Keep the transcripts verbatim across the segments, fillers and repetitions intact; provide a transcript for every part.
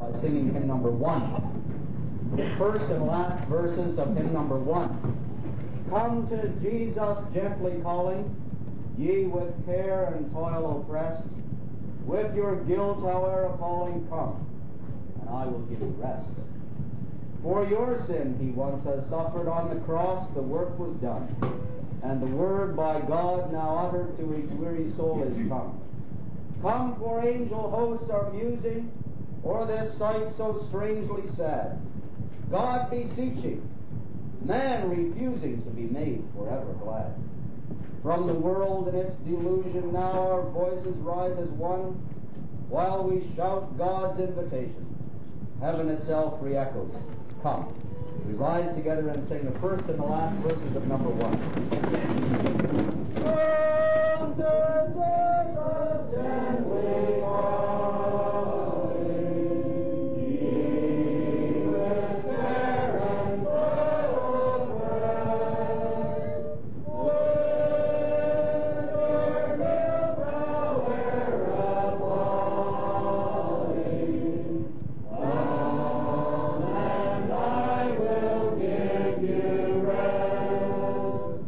by singing hymn number one. The first and last verses of hymn number one. Come to Jesus gently calling, ye with care and toil oppressed, with your guilt howe'er appalling, come, and I will give you rest. For your sin he once has suffered on the cross, the work was done, and the word by God now uttered to each weary soul is come. Come, for angel hosts are musing o'er this sight so strangely sad, God beseeching, man refusing to be made forever glad. From the world and its delusion now our voices rise as one, while we shout God's invitation. Heaven itself re-echoes, come. We rise together and sing the first and the last verses of number one. Come to Jesus gently calling, ye with care and toil oppressed, with your guilt howe'er appalling, come and I will give you rest.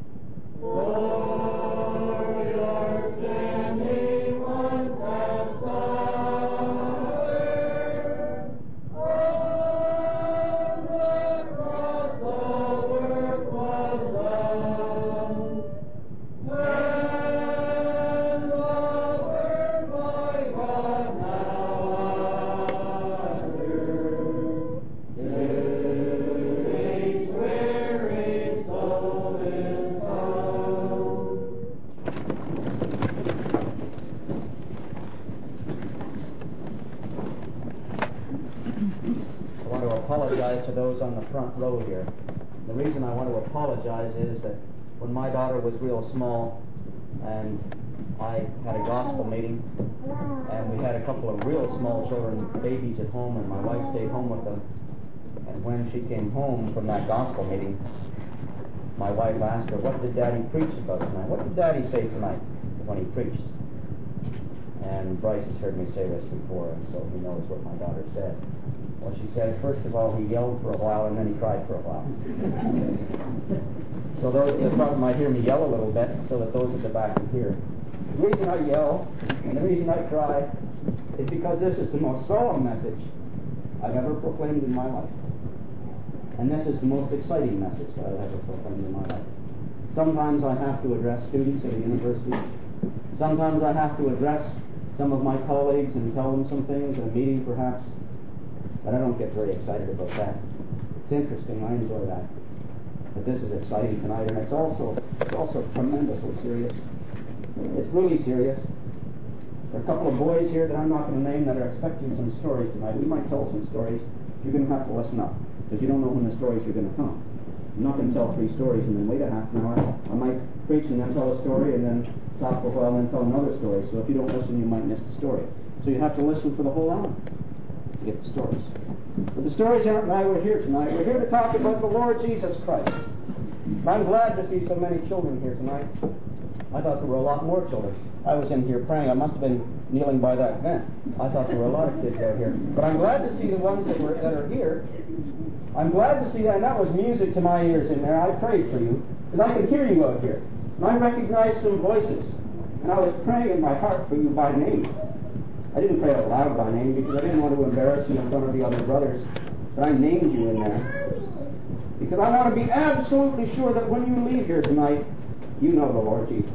For your sin he once has suffered on the cross, the work was done, and the word by God now uttered, till each weary soul is found. I want to apologize to those on the front row here. The reason I want to apologize is that when my daughter was real small and I had a gospel meeting and we had a couple of real small children, babies at home, and my wife stayed home with them, and when she came home from that gospel meeting, my wife asked her, what did Daddy preach about tonight? What did Daddy say tonight when he preached? And Bryce has heard me say this before, and so he knows what my daughter said. Well, she said, first of all, he yelled for a while, and then he cried for a while. So those in the front might hear me yell a little bit, so that those at the back can hear. The reason I yell, and the reason I cry, is because this is the most solemn message I've ever proclaimed in my life. And this is the most exciting message that I've ever proclaimed in my life. Sometimes I have to address students at a university. Sometimes I have to address some of my colleagues and tell them some things at a meeting perhaps. But I don't get very excited about that. It's interesting, I enjoy that. But this is exciting tonight, and it's also it's also tremendously serious. It's really serious. There are a couple of boys here that I'm not going to name that are expecting some stories tonight. We might tell some stories. You're going to have to listen up, because you don't know when the stories are going to come. I'm not going to tell three stories and then wait a half an hour. I might preach and then tell a story and then talk for a while and then tell another story. So if you don't listen, you might miss the story. So you have to listen for the whole hour to get the stories. But the stories aren't why we're here tonight. We're here to talk about the Lord Jesus Christ. I'm glad to see so many children here tonight. I thought there were a lot more children. I was in here praying. I must have been kneeling by that vent. I thought there were a lot of kids out here. But I'm glad to see the ones that were that are here. I'm glad to see that. And that was music to my ears in there. I prayed for you, because I could hear you out here. And I recognized some voices. And I was praying in my heart for you by name. I didn't pray out loud by name, because I didn't want to embarrass you in front of the other brothers. But I named you in there, because I want to be absolutely sure that when you leave here tonight, you know the Lord Jesus.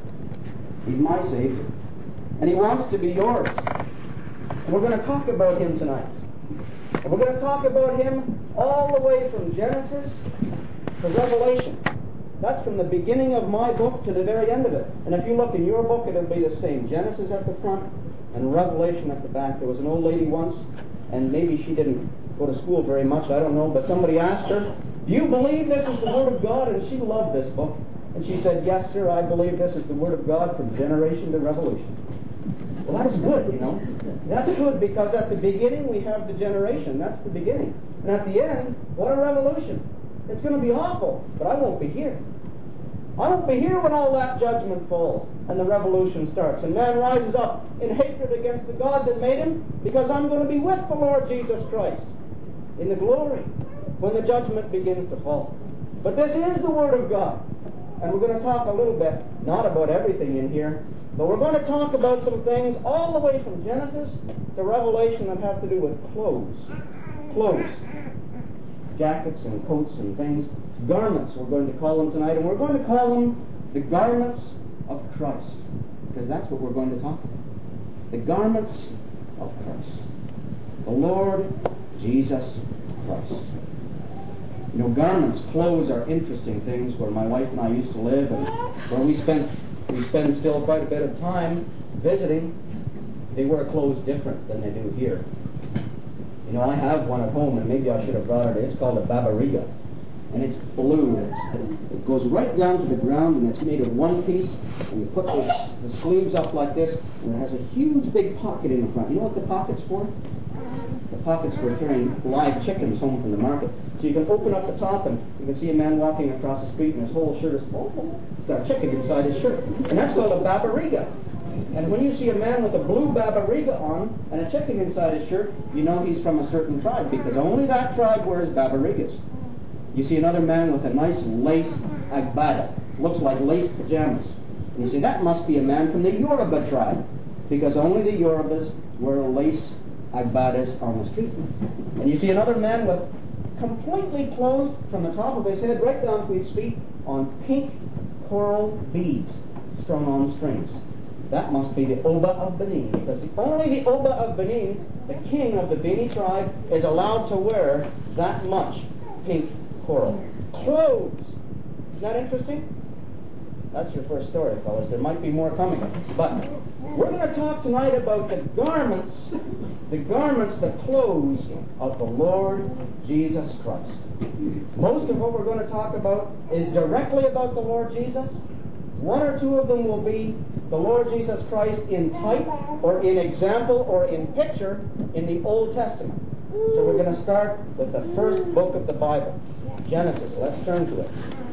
He's my Savior. And He wants to be yours. And we're going to talk about Him tonight. And we're going to talk about Him all the way from Genesis to Revelation. That's from the beginning of my book to the very end of it. And if you look in your book, it'll be the same. Genesis at the front and Revelation at the back. There was an old lady once, and maybe she didn't go to school very much, I don't know, but somebody asked her, do you believe this is the Word of God? And she loved this book. And she said, yes, sir, I believe this is the Word of God from generation to revolution. Well, that's good, you know. That's good, because at the beginning we have the generation. That's the beginning. And at the end, what a revolution. It's going to be awful, but I won't be here. I won't be here when all that judgment falls and the revolution starts and man rises up in hatred against the God that made him, because I'm going to be with the Lord Jesus Christ in the glory when the judgment begins to fall. But this is the Word of God. And we're going to talk a little bit, not about everything in here, but we're going to talk about some things all the way from Genesis to Revelation that have to do with clothes. Clothes. Jackets and coats and things. Garments, we're going to call them tonight. And we're going to call them the garments of Christ. Because that's what we're going to talk about. The garments of Christ. The Lord Jesus Christ. You know, garments, clothes are interesting things. Where my wife and I used to live, and where we spent, we spend still quite a bit of time visiting, they wear clothes different than they do here. You know, I have one at home, and maybe I should have brought it. It's called a Babariga, and it's blue. It's, it goes right down to the ground, and it's made of one piece. And you put the, the sleeves up like this, and it has a huge big pocket in the front. You know what the pocket's for? The pocket's for carrying live chickens home from the market. So you can open up the top, and you can see a man walking across the street, and his whole shirt is full. He's got a chicken inside his shirt, and that's called a Babariga. And when you see a man with a blue Babariga on and a chicken inside his shirt, you know he's from a certain tribe, because only that tribe wears Babarigas. You see another man with a nice lace agbada, looks like lace pajamas. And you see, that must be a man from the Yoruba tribe, because only the Yorubas wear lace agbadas on the street. And you see another man with completely clothed from the top of his head right down to his feet on pink coral beads strung on strings. That must be the Oba of Benin, because the, only the Oba of Benin, the king of the Beni tribe, is allowed to wear that much pink coral. Clothes. Isn't that interesting? That's your first story, fellas. There might be more coming. But we're going to talk tonight about the garments, the garments, the clothes of the Lord Jesus Christ. Most of what we're going to talk about is directly about the Lord Jesus. One or two of them will be the Lord Jesus Christ in type or in example or in picture in the Old Testament. So we're going to start with the first book of the Bible, Genesis. Let's turn to it.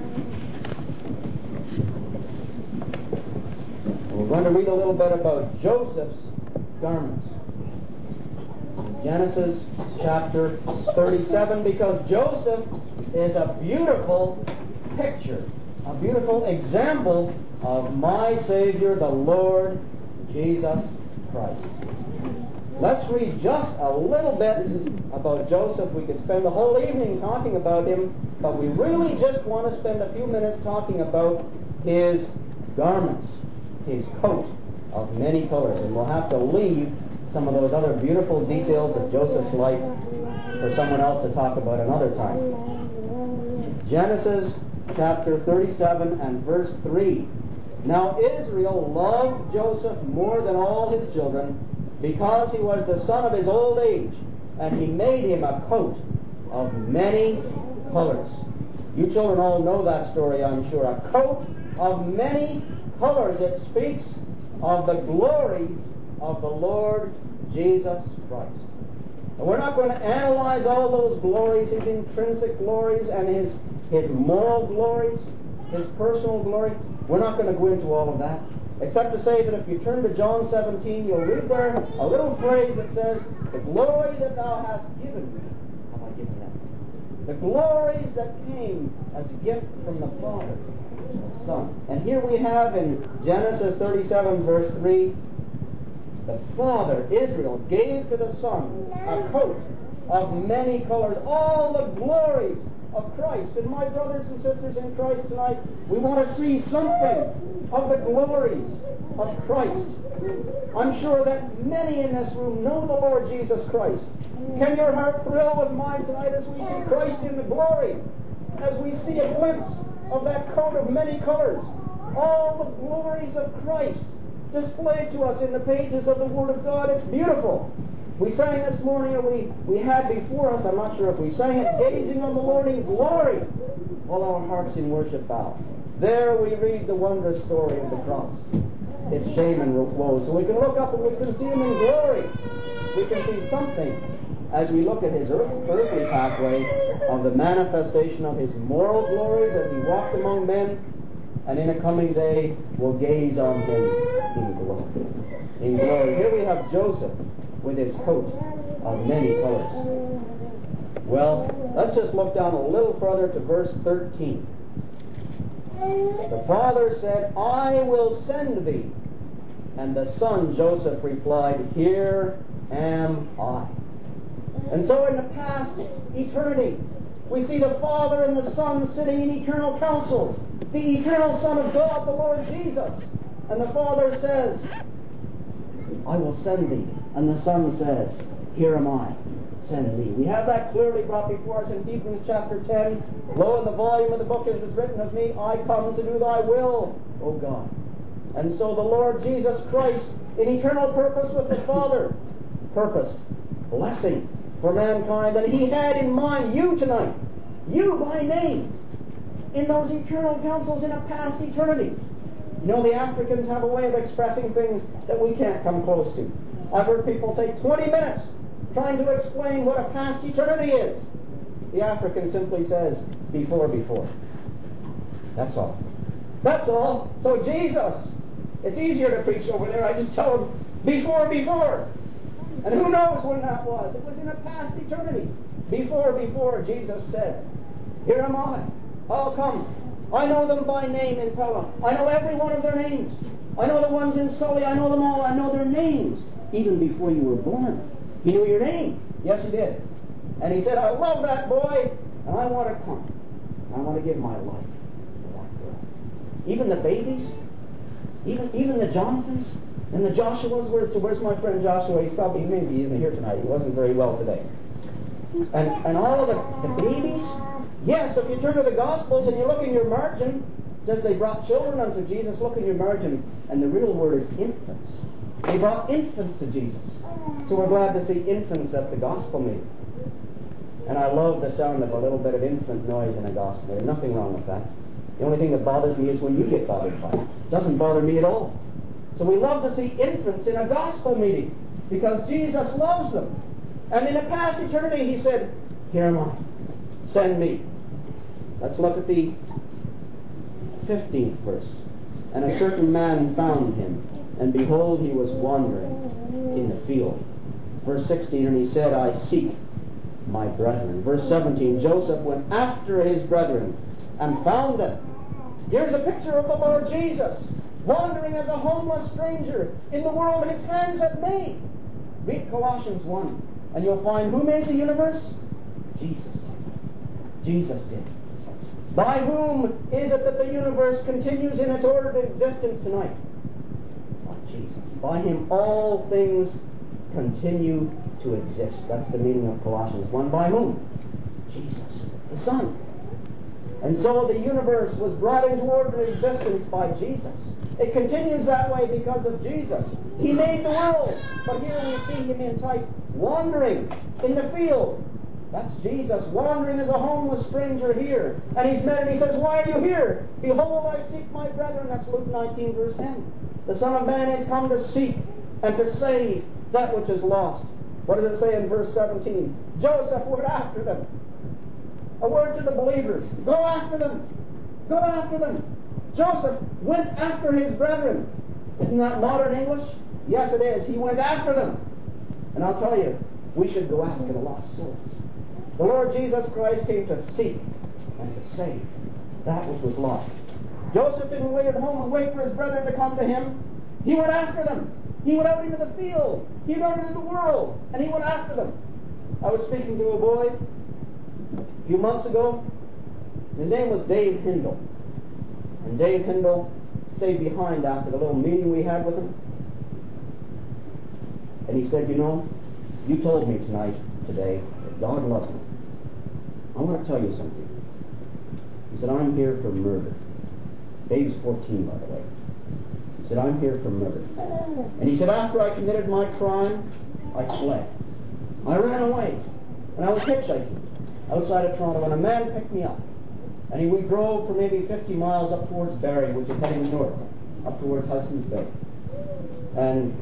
We're going to read a little bit about Joseph's garments. Genesis chapter thirty-seven, because Joseph is a beautiful picture, a beautiful example of my Savior, the Lord Jesus Christ. Let's read just a little bit about Joseph. We could spend the whole evening talking about him, but we really just want to spend a few minutes talking about his garments, his coat of many colors. And we'll have to leave some of those other beautiful details of Joseph's life for someone else to talk about another time. Genesis chapter thirty-seven and verse three. Now Israel loved Joseph more than all his children, because he was the son of his old age, and he made him a coat of many colors. You children all know that story, I'm sure. A coat of many colors. It speaks of the glories of the Lord Jesus Christ. And we're not going to analyze all those glories, his intrinsic glories and his, his moral glories, his personal glory. We're not going to go into all of that, except to say that if you turn to John seventeen, you'll read there a little phrase that says, "The glory that thou hast given me, have I given them." The glories that came as a gift from the Father to the Son. And here we have in Genesis thirty-seven, verse three, the Father, Israel, gave to the Son a coat of many colors, all the glories of Christ. And my brothers and sisters in Christ tonight, we want to see something of the glories of Christ. I'm sure that many in this room know the Lord Jesus Christ. Can your heart thrill with mine tonight as we see Christ in the glory, as we see a glimpse of that coat of many colors, all the glories of Christ displayed to us in the pages of the Word of God? It's beautiful. We sang this morning, or we, we had before us, I'm not sure if we sang it, gazing on the Lord in glory, while our hearts in worship bow. There we read the wondrous story of the cross, its shame and woe. So we can look up and we can see Him in glory. We can see something as we look at His earth, earthly pathway of the manifestation of His moral glories as He walked among men, and in a coming day will gaze on him in glory. In glory. Here we have Joseph with his coat of many colors. Well, let's just look down a little further to verse thirteen. The father said, I will send thee. And the son, Joseph, replied, Here am I. And so in the past eternity, we see the Father and the Son sitting in eternal councils. The eternal Son of God, the Lord Jesus. And the Father says, I will send thee. And the Son says, Here am I. Send me. We have that clearly brought before us in Hebrews chapter ten. Lo, in the volume of the book it is written of me, I come to do thy will, O God. And so the Lord Jesus Christ, in eternal purpose with the Father, purposed blessing for mankind. And he had in mind you tonight, you by name, in those eternal councils in a past eternity. You know, the Africans have a way of expressing things that we can't come close to. I've heard people take twenty minutes trying to explain what a past eternity is. The African simply says, before, before. That's all. That's all. So Jesus, it's easier to preach over there. I just tell them, before, before. And who knows when that was? It was in a past eternity. Before, before, Jesus said, Here am I. I'll come. I know them by name in Pelham. I know every one of their names. I know the ones in Sully. I know them all. I know their names. Even before you were born. He knew your name. Yes, he did. And he said, I love that boy, and I want to come. I want to give my life to that girl. Even the babies, even even the Jonathans and the Joshuas. Where's, where's my friend Joshua? He's probably, maybe he isn't here tonight. He wasn't very well today. And and all of the, the babies. Yes, if you turn to the Gospels and you look in your margin, it says they brought children unto Jesus. Look in your margin, and the real word is infants. They brought infants to Jesus. So we're glad to see infants at the gospel meeting. And I love the sound of a little bit of infant noise in a gospel meeting. Nothing wrong with that. The only thing that bothers me is when you get bothered by it. It doesn't bother me at all. So we love to see infants in a gospel meeting because Jesus loves them. And in a past eternity he said, Here am I. Send me. Let's look at the fifteenth verse. And a certain man found him, and behold, he was wandering in the field. Verse sixteen, and he said, I seek my brethren. Verse seventeen, Joseph went after his brethren and found them. Here's a picture of the Lord Jesus, wandering as a homeless stranger in the world his hands have made. Read Colossians one, and you'll find who made the universe? Jesus did. Jesus did. By whom is it that the universe continues in its ordered existence tonight? By Jesus. By him all things continue to exist. That's the meaning of Colossians one. By whom? Jesus, the Son. And so the universe was brought into ordered existence by Jesus. It continues that way because of Jesus. He made the world, but here we see him in type wandering in the field. That's Jesus wandering as a homeless stranger here. And he's met and he says, Why are you here? Behold, I seek my brethren. That's Luke nineteen, verse ten. The Son of Man has come to seek and to save that which is lost. What does it say in verse seventeen? Joseph went after them. A word to the believers. Go after them. Go after them. Joseph went after his brethren. Isn't that modern English? Yes, it is. He went after them. And I'll tell you, we should go after the lost souls. The Lord Jesus Christ came to seek and to save that which was lost. Joseph didn't wait at home and wait for his brethren to come to him. He went after them. He went out into the field. He went out into the world. And he went after them. I was speaking to a boy a few months ago. His name was Dave Hindle. And Dave Hindle stayed behind after the little meeting we had with him. And he said, you know, you told me tonight, today, that God loves me. I want to tell you something. He said, I'm here for murder. Dave's fourteen, by the way. He said, I'm here for murder. And he said, after I committed my crime, I fled. I ran away. And I was hitchhiking outside of Toronto, and a man picked me up. And he, we drove for maybe fifty miles up towards Barrie, which is heading north, up towards Hudson's Bay. And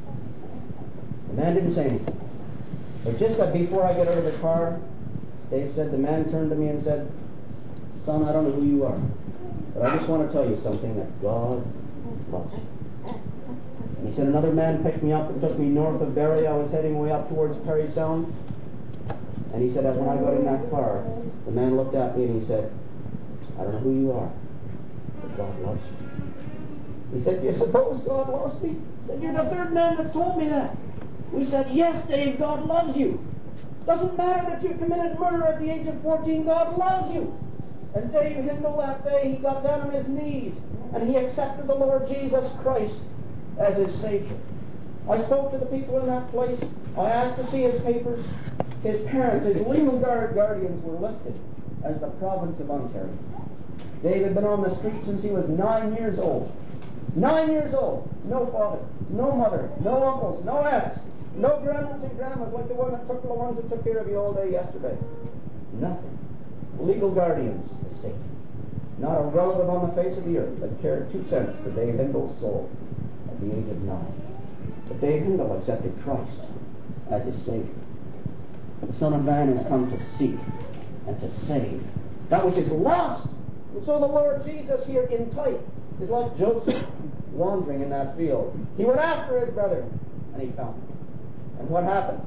the man didn't say anything. But just before I got out of the car, Dave said, the man turned to me and said, son, I don't know who you are, But I just want to tell you something, that God loves you. And he said, another man picked me up and took me north of Barrie. I was heading way up towards Parry Sound. And he said that when I got in that car, the man looked at me and he said, I don't know who you are, but God loves you. He said, do you suppose God lost me? He said, you're the third man that's told me that. We said, yes, Dave, God loves you. Doesn't matter that you committed murder at the age of fourteen, God loves you. And Dave Hindle that day, he got down on his knees and he accepted the Lord Jesus Christ as his Savior. I spoke to the people in that place. I asked to see his papers. His parents, his legal guard guardians were listed as the province of Ontario. Dave had been on the street since he was nine years old. Nine years old. No father, no mother, no uncles, no aunts, no grandmas and grandmas like the one that took the ones that took care of you all day yesterday. Nothing. Legal guardians, the state. Not a relative on the face of the earth that cared two cents for Dave Hindle's soul at the age of nine. But Dave Hindle accepted Christ as his Savior. The Son of Man has come to seek and to save that which is lost. And so the Lord Jesus here in type is like Joseph wandering in that field. He went after his brother and he found him. And what happened?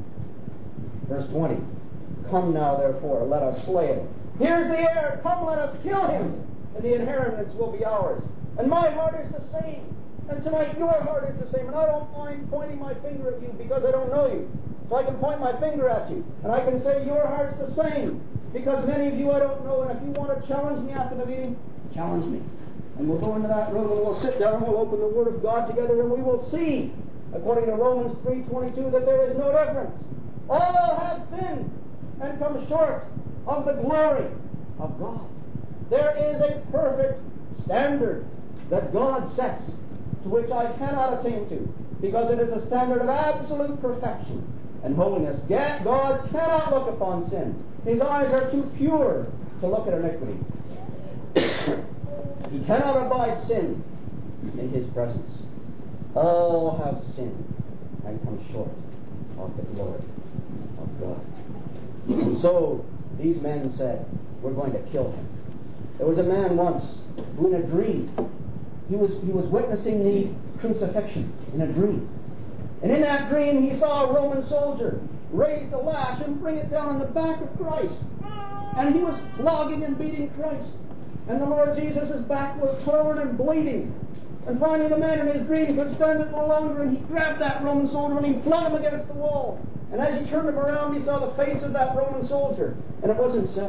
Verse twenty. Come now, therefore, let us slay him. Here's the heir. Come, let us kill him, and the inheritance will be ours. And my heart is the same. And tonight your heart is the same. And I don't mind pointing my finger at you because I don't know you. So I can point my finger at you. And I can say your heart's the same. Because many of you I don't know. And if you want to challenge me after the meeting, challenge me. And we'll go into that room and we'll sit down and we'll open the Word of God together and we will see, according to Romans three twenty-two, that there is no difference. All have sinned and come short of the glory of God. There is a perfect standard that God sets to which I cannot attain to, because it is a standard of absolute perfection and holiness. God cannot look upon sin. His eyes are too pure to look at iniquity. He cannot abide sin in his presence. All have sinned and come short of the glory of God. And so these men said, we're going to kill him. There was a man once who in a dream, he was, he was witnessing the crucifixion in a dream. And in that dream he saw a Roman soldier raise the lash and bring it down on the back of Christ. And he was flogging and beating Christ. And the Lord Jesus' back was torn and bleeding. And finally the man in his dream could stand it no longer, and he grabbed that Roman soldier and he flung him against the wall. And as he turned him around, he saw the face of that Roman soldier. And it was himself.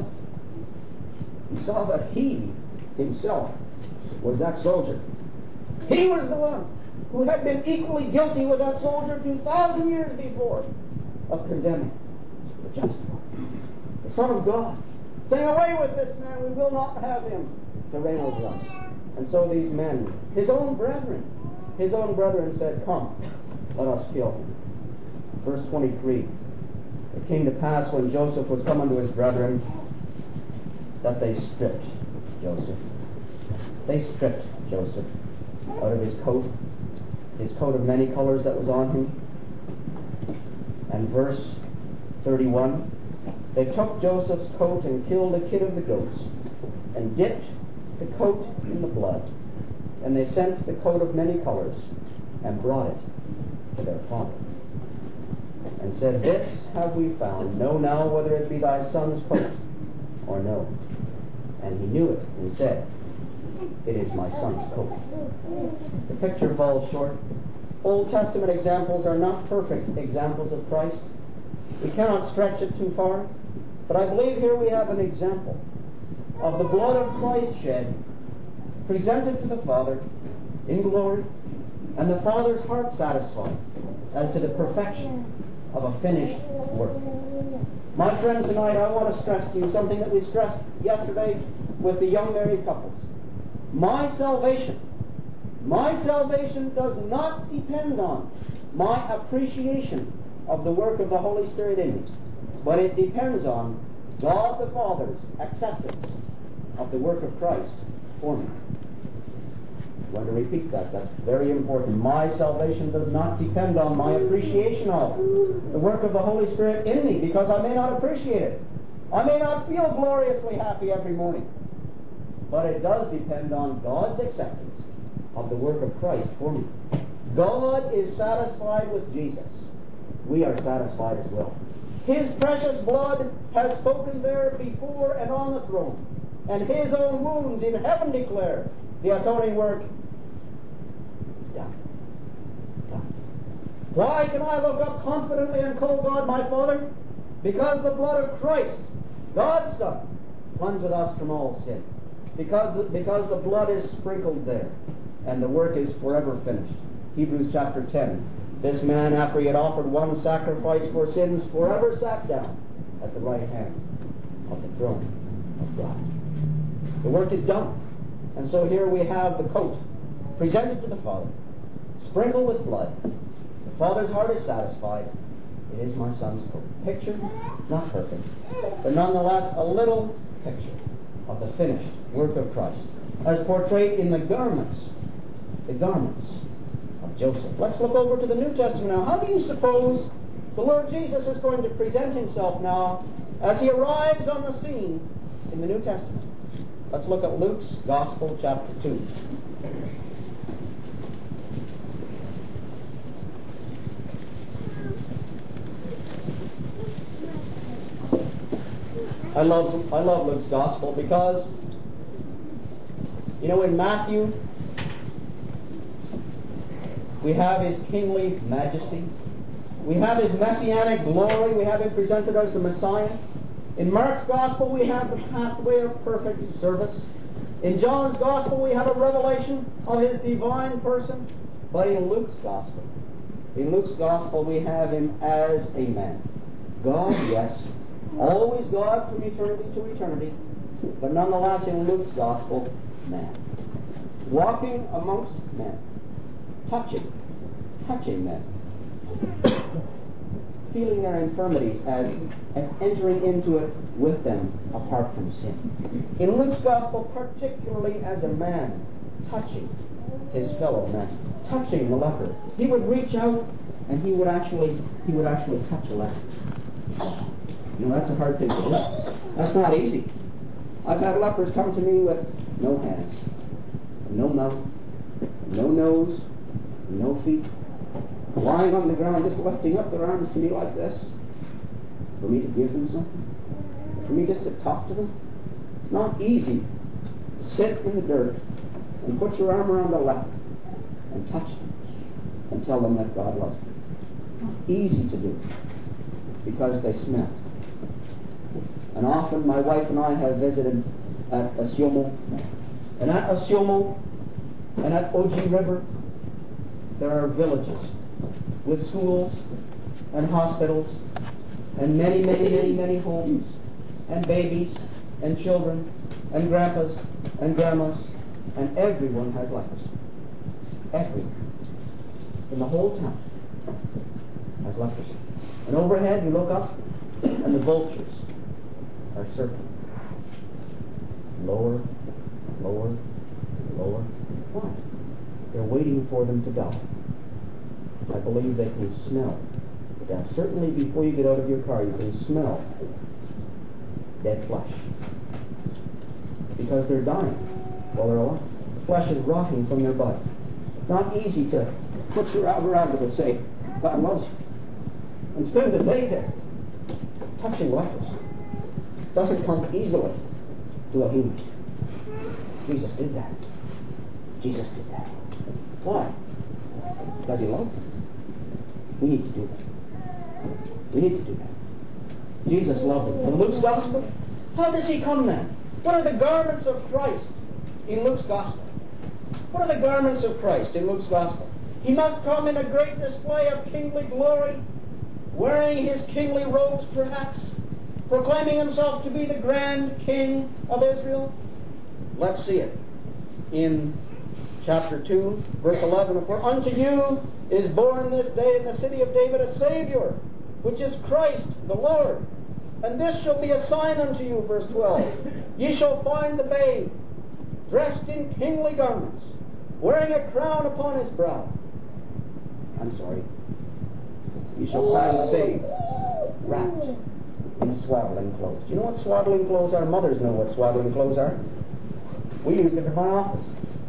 He saw that he himself was that soldier. He was the one who had been equally guilty with that soldier two thousand years before of condemning the just one, the Son of God, saying, away with this man, we will not have him to reign over us. And so these men, his own brethren, his own brethren said, come, let us kill him. Verse twenty-three, it came to pass when Joseph was come unto his brethren that they stripped Joseph. They stripped Joseph out of his coat, his coat of many colors that was on him. And verse thirty-one, they took Joseph's coat and killed a kid of the goats, and dipped the coat in the blood. And they sent the coat of many colors, and brought it to their father, and said, this have we found. Know now whether it be thy son's coat or no. And he knew it, and said, it is my son's coat. The picture falls short. Old Testament examples are not perfect examples of Christ. We cannot stretch it too far. But I believe here we have an example of the blood of Christ shed, presented to the Father in glory, and the Father's heart satisfied as to the perfection of a finished work. My friend, tonight I want to stress to you something that we stressed yesterday with the young married couples. My salvation, my salvation does not depend on my appreciation of the work of the Holy Spirit in me, but it depends on God the Father's acceptance of the work of Christ for me. I want to repeat that. That's very important. My salvation does not depend on my appreciation of the work of the Holy Spirit in me, because I may not appreciate it. I may not feel gloriously happy every morning. but it does depend on God's acceptance of the work of Christ for me. God is satisfied with Jesus. We are satisfied as well. His precious blood has spoken there before and on the throne, and His own wounds in heaven declare the atoning work is done. Done. Why can I look up confidently and call God my Father? Because the blood of Christ, God's Son, cleanseth us from all sin. Because, because the blood is sprinkled there, and the work is forever finished. Hebrews chapter ten. This man, after he had offered one sacrifice for sins, forever sat down at the right hand of the throne of God. The work is done. And so here we have the coat presented to the Father, sprinkled with blood. The Father's heart is satisfied. It is my Son's coat. Picture, not perfect, but nonetheless a little picture of the finished work of Christ, as portrayed in the garments, the garments of Joseph. Let's look over to the New Testament now. How do you suppose the Lord Jesus is going to present Himself now as He arrives on the scene in the New Testament? Let's look at Luke's Gospel, chapter two. I love I love Luke's Gospel because, you know, in Matthew we have His kingly majesty. We have His messianic glory. We have Him presented as the Messiah. In Mark's Gospel we have the pathway of perfect service. In John's Gospel we have a revelation of His divine person. But in Luke's Gospel, in Luke's Gospel we have Him as a man. God, yes, always God from eternity to eternity, but nonetheless in Luke's Gospel, man. Walking amongst men, touching, touching men, feeling their infirmities as, as entering into it with them apart from sin. In Luke's Gospel, particularly as a man, touching his fellow man, touching the leper. He would reach out and he would actually he would actually touch a leper. You know, that's a hard thing to do. That's not easy. I've had lepers come to me with no hands, no mouth, no nose, no feet, lying on the ground, just lifting up their arms to me like this, for me to give them something, for me just to talk to them. It's not easy to sit in the dirt and put your arm around a leper and touch them and tell them that God loves them. It's not easy to do because they smell. And often my wife and I have visited at Osyomo, and at Osyomo and at Oji River there are villages with schools and hospitals and many, many, many, many homes and babies and children and grandpas and grandmas, and everyone has leprosy. Everyone in the whole town has leprosy. And overhead you look up and the vultures are circling. Lower, lower, lower. Why? They're waiting for them to die. I believe they can smell death. Certainly before you get out of your car, you can smell dead flesh. Because they're dying while they're alive. The flesh is rotting from their body. Not easy to put your arm around it and say, God loves you. Instead of lay there, touching lepers, doesn't come easily to a human. Jesus did that. Jesus did that. Why? Because He loved them. We need to do that. We need to do that. Jesus loved them. In Luke's Gospel, how does He come then? What are the garments of Christ in Luke's Gospel? What are the garments of Christ in Luke's Gospel? He must come in a great display of kingly glory, wearing His kingly robes perhaps, proclaiming Himself to be the grand King of Israel. Let's see it in chapter two, verse eleven. For unto you is born this day in the city of David a Savior, which is Christ the Lord. And this shall be a sign unto you, verse twelve. Ye shall find the babe dressed in kingly garments, wearing a crown upon his brow. I'm sorry. You shall find the babe wrapped in swaddling clothes. Do you know what swaddling clothes are? Mothers know what swaddling clothes are. We used it in my office.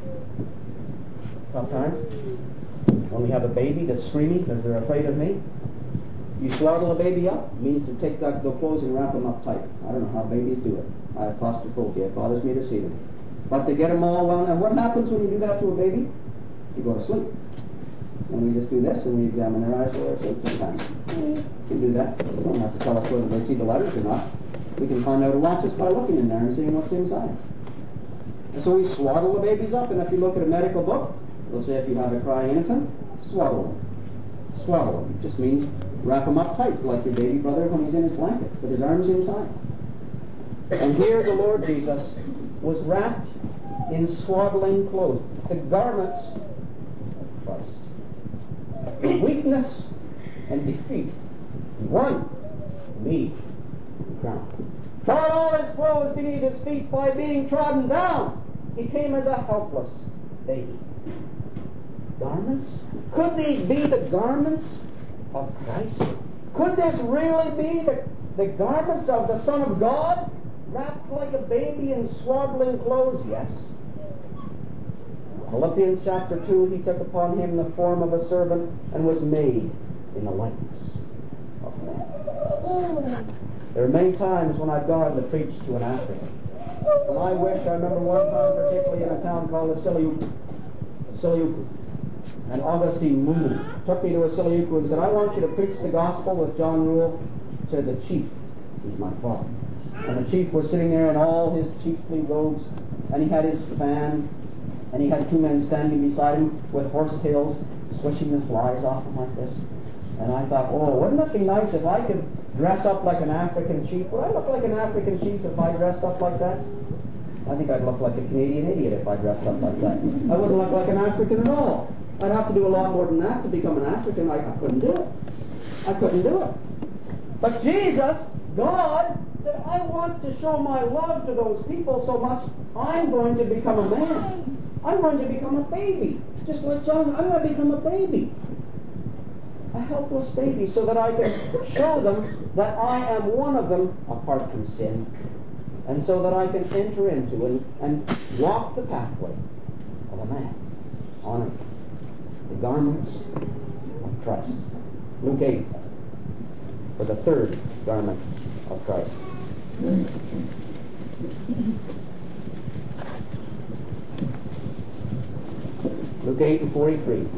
Sometimes, when we have a baby that's screaming because they're afraid of me, you swaddle a baby up. It means to take the clothes and wrap them up tight. I don't know how babies do it. I have claustrophobia. It bothers me to see them. But to get them all well. And what happens when you do that to a baby? You go to sleep. And we just do this and we examine their eyes or so sometimes. You can do that. You don't have to tell us whether they see the letters or not. We can find out a lot just by looking in there and seeing what's inside. And so we swaddle the babies up, and if you look at a medical book, it'll say if you have a crying infant, swaddle them. Swaddle them. It just means wrap them up tight, like your baby brother when he's in his blanket, with his arms inside. And here the Lord Jesus was wrapped in swaddling clothes, the garments of Christ. In weakness and defeat, he won, me, and crowned. Trod all his clothes beneath his feet by being trodden down. He came as a helpless baby. Garments? Could these be the garments of Christ? Could this really be the, the garments of the Son of God, wrapped like a baby in swaddling clothes? Yes. Philippians chapter two, he took upon him the form of a servant and was made in the likeness of man. There are many times when I've gone to preach to an African. When I wish, I remember one time particularly in a town called Asiliuku. Asiliuku. And Augustine Moon took me to Asiliuku and said, I want you to preach the gospel with John Rule to the chief. He's my father. And the chief was sitting there in all his chiefly robes, and he had his fan, and he had two men standing beside him with horsetails, swishing the flies off him like this. And I thought, oh, wouldn't it be nice if I could dress up like an African chief? Would I look like an African chief if I dressed up like that? I think I'd look like a Canadian idiot if I dressed up like that. I wouldn't look like an African at all. I'd have to do a lot more than that to become an African. I, I couldn't do it. I couldn't do it. But Jesus, God, said, I want to show my love to those people so much, I'm going to become a man. I'm going to become a baby. Just like John, I'm going to become a baby. A helpless baby, so that I can show them that I am one of them apart from sin, and so that I can enter into and, and walk the pathway of a man on earth. The garments of Christ. Luke eight, for the third garment of Christ. Luke eight and forty-three.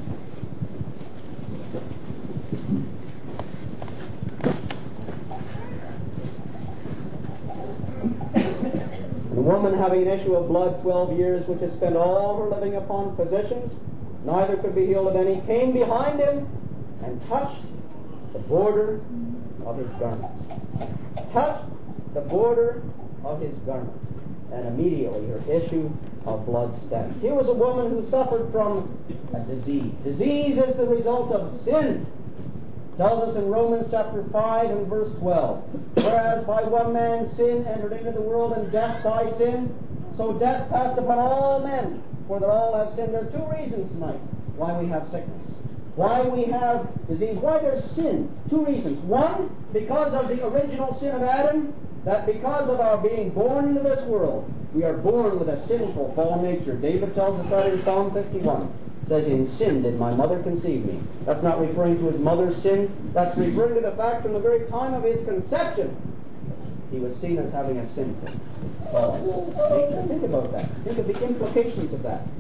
The woman having an issue of blood twelve years, which had spent all her living upon physicians, neither could be healed of any, came behind him and touched the border of his garment. Touched the border of his garment. And immediately her issue of blood stopped. Here was a woman who suffered from a disease. Disease is the result of sin. It tells us in Romans chapter five and verse twelve, whereas by one man sin entered into the world, and death by sin, so death passed upon all men, for that all have sinned. There are two reasons tonight why we have sickness, why we have disease, why there's sin. Two reasons. One, because of the original sin of Adam, that because of our being born into this world, we are born with a sinful fallen nature. David tells us that in Psalm fifty-one. It says, in sin did my mother conceive me. That's not referring to his mother's sin. That's referring to the fact from the very time of his conception, he was seen as having a sinful fallen nature. Think about that. Think of the implications of that.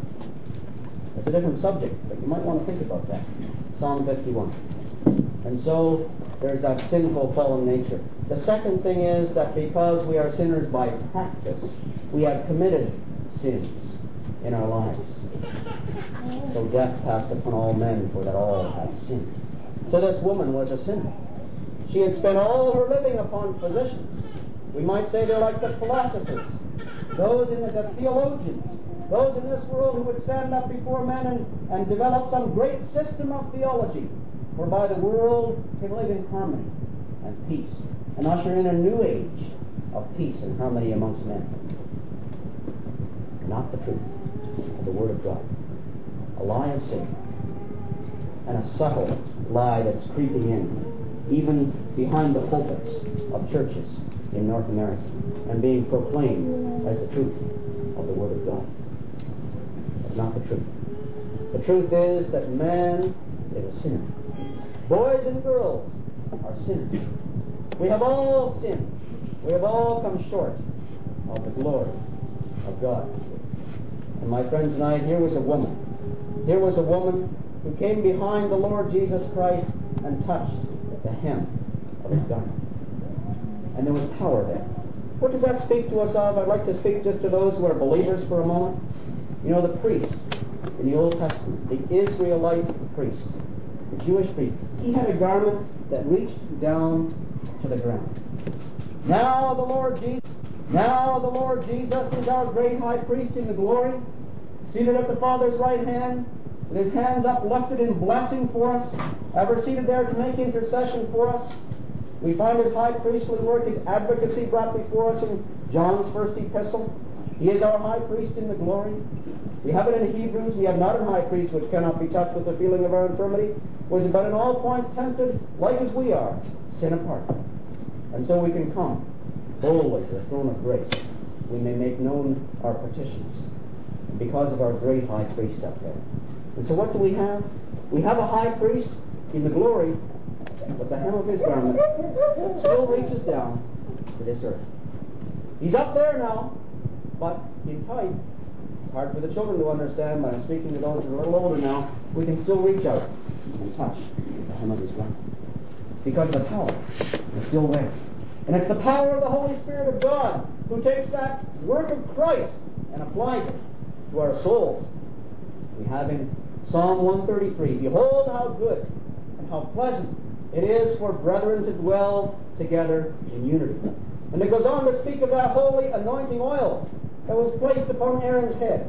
It's a different subject, but you might want to think about that. Psalm fifty-one. And so, there's that sinful fallen nature. The second thing is that because we are sinners by practice, we have committed sins in our lives. So death passed upon all men, for that all have sinned. So this woman was a sinner. She had spent all her living upon physicians. We might say they're like the philosophers, those in the, the theologians, those in this world who would stand up before men and, and develop some great system of theology, whereby the world can live in harmony and peace, and usher in a new age of peace and harmony amongst men. Not the truth of the Word of God. A lie of sin, and a subtle lie that's creeping in, even behind the pulpits of churches in North America, and being proclaimed as the truth of the Word of God. That's not the truth. The truth is that man is a sinner. Boys and girls are sinners. We have all sinned. We have all come short of the glory of God. And my friends and I, here was a woman. Here was a woman who came behind the Lord Jesus Christ and touched the hem of his garment. And there was power there. What does that speak to us of? I'd like to speak just to those who are believers for a moment. You know, the priest in the Old Testament, the Israelite priest, the Jewish priest, he had a garment that reached down to the ground. Now the Lord Jesus, now the Lord Jesus is our great high priest in the glory, seated at the Father's right hand, with his hands uplifted in blessing for us, ever seated there to make intercession for us. We find his high priestly work, his advocacy brought before us in John's first epistle. He is our high priest in the glory. We have it in Hebrews. We have not a high priest which cannot be touched with the feeling of our infirmity, was but in all points tempted, like as we are, sin apart. And so we can come boldly to the throne of grace. We may make known our petitions because of our great high priest up there. And so what do we have? We have a high priest in the glory, but the hem of his garment still reaches down to this earth. He's up there now, but in type. It's hard for the children to understand, but I'm speaking to those who are a little older now. We can still reach out and touch the hem of his garment, because the power is still there. And it's the power of the Holy Spirit of God who takes that work of Christ and applies it to our souls. We have in Psalm one thirty-three, behold how good and how pleasant it is for brethren to dwell together in unity. And it goes on to speak of that holy anointing oil that was placed upon Aaron's head.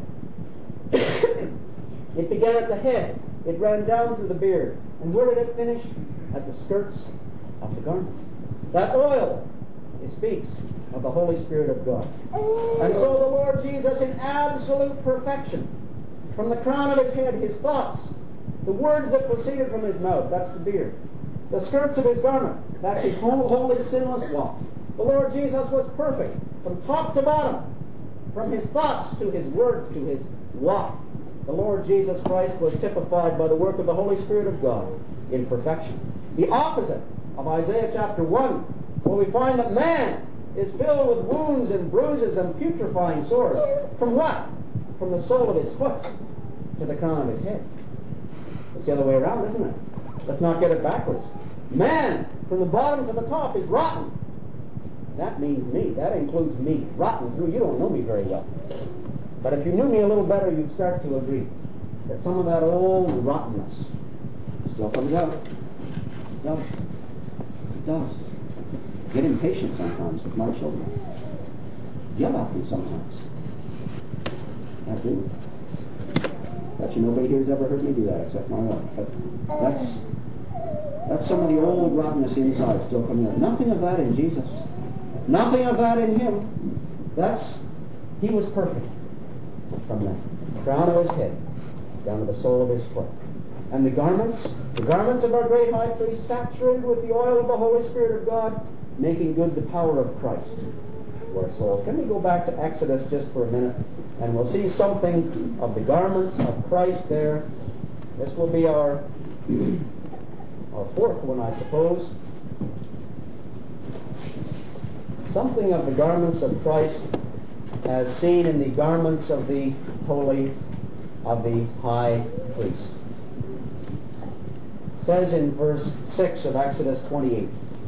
It began at the head. It ran down through the beard. And where did it finish? At the skirts of the garment. That oil, it speaks of the Holy Spirit of God. And so the Lord Jesus, in absolute perfection, from the crown of his head, his thoughts, the words that proceeded from his mouth, that's the beard, the skirts of his garment, that's his holy, sinless walk. The Lord Jesus was perfect from top to bottom, from his thoughts to his words to his walk. The Lord Jesus Christ was typified by the work of the Holy Spirit of God in perfection. The opposite of Isaiah chapter one, where we find that man is filled with wounds and bruises and putrefying sores. From what? From the sole of his foot to the crown of his head. It's the other way around, isn't it? Let's not get it backwards. Man, from the bottom to the top, is rotten. That means me. That includes me. Rotten through. You don't know me very well. But if you knew me a little better, you'd start to agree that some of that old rottenness still comes out. It does. It does. Get impatient sometimes with my children. Yell at them sometimes. I do. Bet you nobody here's ever heard me do that except my wife. But that's that's some of the old rottenness inside still coming out. Nothing of that in Jesus. Nothing of that in him. That's he was perfect from the crown of his head down to the sole of his foot. And the garments, the garments of our great high priest, saturated with the oil of the Holy Spirit of God, making good the power of Christ to our souls. Can we go back to Exodus just for a minute, and we'll see something of the garments of Christ there. This will be our our fourth one, I suppose. Something of the garments of Christ as seen in the garments of the holy, of the high priest. It says in verse six of Exodus twenty-eight.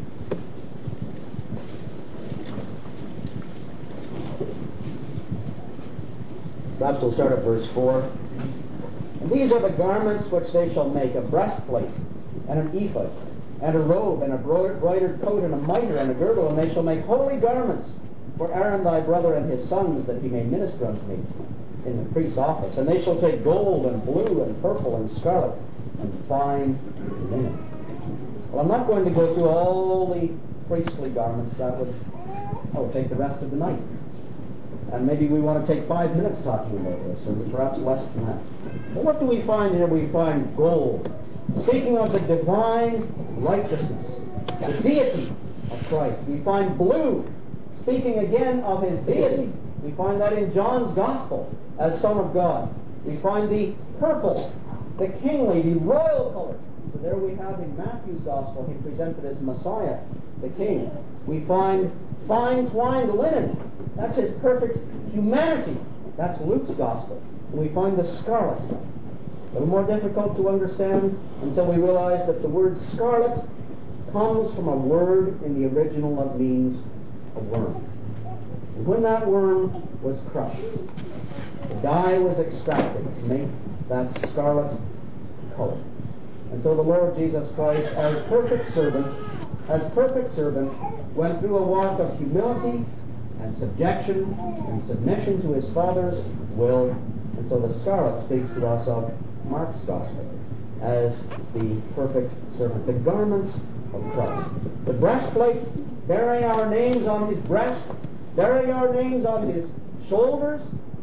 Perhaps we'll start at verse four. And these are the garments which they shall make, a breastplate, and an ephod, and a robe, and a broidered coat, and a mitre, and a girdle, and they shall make holy garments for Aaron thy brother and his sons, that he may minister unto me in the priest's office. And they shall take gold, and blue, and purple, and scarlet, and fine linen. Well, I'm not going to go through all the priestly garments. That would oh, take the rest of the night. And maybe we want to take five minutes talking about this, or perhaps less than that. But what do we find here? We find gold. Speaking of the divine righteousness, the deity of Christ. We find blue, speaking again of his deity, We find that in John's Gospel as Son of God. We find the purple, the kingly, the royal color. So there we have in Matthew's Gospel him presented as Messiah, the King. We find fine twined linen. That's his perfect humanity. That's Luke's Gospel. And we find the scarlet. A little more difficult to understand until we realize that the word scarlet comes from a word in the original that means a worm. And when that worm was crushed, the dye was extracted to make that scarlet color. And so the Lord Jesus Christ, as perfect servant, as perfect servant, went through a walk of humility and subjection and submission to his Father's will. And so the scarlet speaks to us of Mark's Gospel as the perfect servant. The garments of Christ. The breastplate bearing our names on his breast, bearing our names on his shoulders.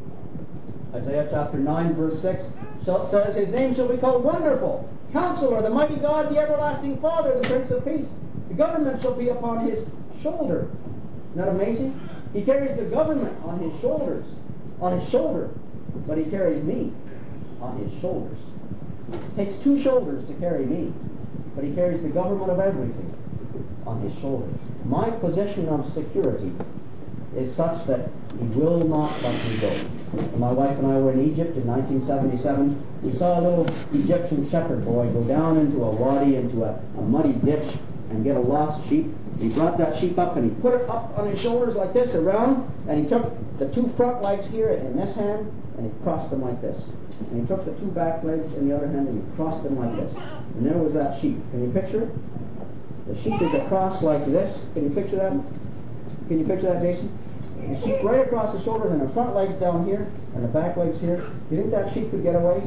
Isaiah chapter nine verse six says, his name shall be called Wonderful, Counselor, the Mighty God, the Everlasting Father, the Prince of Peace. The government shall be upon his shoulder. Isn't that amazing? He carries the government on his shoulders, on his shoulder, but he carries me on his shoulders. It takes two shoulders to carry me, but he carries the government of everything on his shoulders. My position of security is such that he will not let me go. When my wife and I were in Egypt in nineteen seventy-seven, we saw a little Egyptian shepherd boy go down into a wadi, into a, a muddy ditch, and get a lost sheep. He brought that sheep up and he put it up on his shoulders like this around, and he took the two front legs here in this hand and he crossed them like this. And he took the two back legs in the other hand and he crossed them like this. And there was that sheep. Can you picture it? The sheep is across like this. Can you picture that? Can you picture that, Jason? The sheep right across the shoulders and the front legs down here and the back legs here. Do you think that sheep could get away?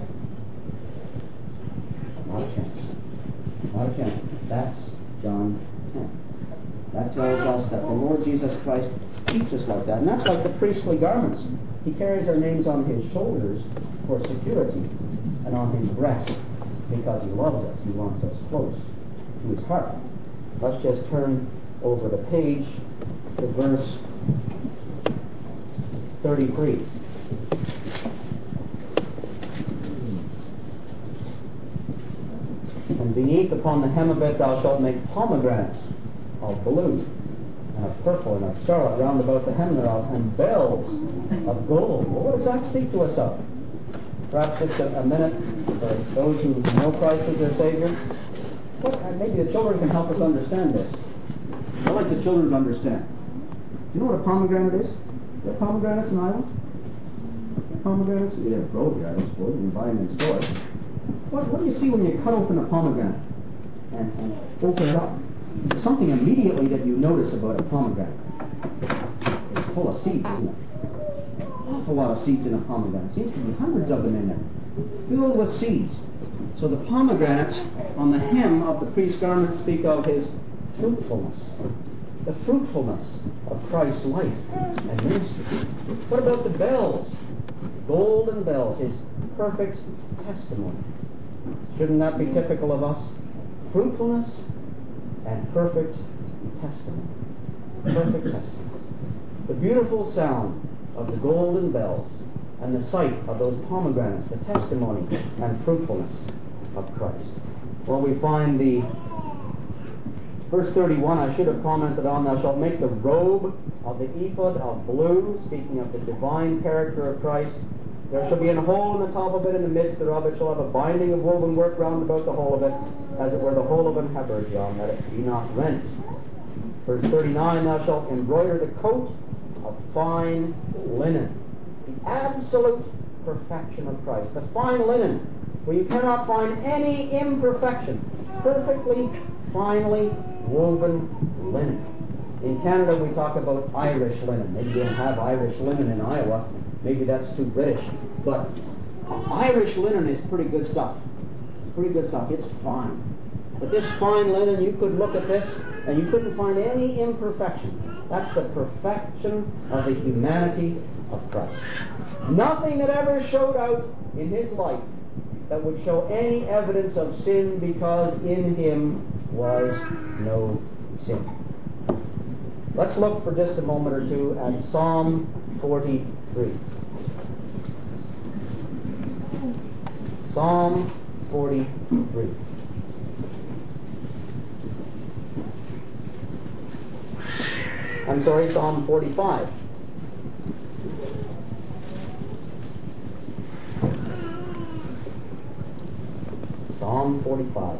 Not a chance. Not a chance. That's John ten. That tells us that the Lord Jesus Christ keeps us like that. And that's like the priestly garments. He carries our names on his shoulders for security and on his breast because he loves us. He wants us close to his heart. Let's just turn over the page to verse thirty-three. And beneath upon the hem of it thou shalt make pomegranates of blue, and of purple, and of scarlet round about the hem thereof, and bells of gold. Well, what does that speak to us of? Perhaps just a, a minute for those who know Christ as their Savior. What, maybe the children can help us understand this. I like the children to understand. Do you know what a pomegranate is? Are there pomegranates in Iowa? Pomegranates? You never grow here, I don't suppose. You can buy them in stores. What, what do you see when you cut open a pomegranate and, and open it up? There's something immediately that you notice about a pomegranate. It's full of seeds, isn't it? An awful lot of seeds in a pomegranate. Seems to be hundreds of them in there, filled with seeds. So the pomegranates on the hem of the priest's garment speak of his fruitfulness, the fruitfulness of Christ's life and ministry. What about the bells? Golden bells, his perfect testimony. Shouldn't that be typical of us? Fruitfulness and perfect testimony. Perfect testimony. The beautiful sound of the golden bells and the sight of those pomegranates, the testimony and fruitfulness of Christ. Well, we find the verse thirty-one, I should have commented on, thou shalt make the robe of the ephod of blue, speaking of the divine character of Christ. There shall be an hole in the top of it, in the midst thereof it shall have a binding of woven work round about the whole of it, as it were the whole of an habergeon, that it be not rent. Verse thirty-nine, thou shalt embroider the coat of fine linen. The absolute perfection of Christ. The fine linen, where you cannot find any imperfection. Perfectly, finely woven linen. In Canada we talk about Irish linen. Maybe you don't have Irish linen in Iowa. Maybe that's too British. But Irish linen is pretty good stuff. It's pretty good stuff. It's fine. But this fine linen, you could look at this and you couldn't find any imperfection. That's the perfection of the humanity of Christ. Nothing that ever showed out in his life that would show any evidence of sin, because in him was no sin. Let's look for just a moment or two at Psalm forty-three. Psalm forty-three. I'm sorry, Psalm forty-five. Psalm forty-five.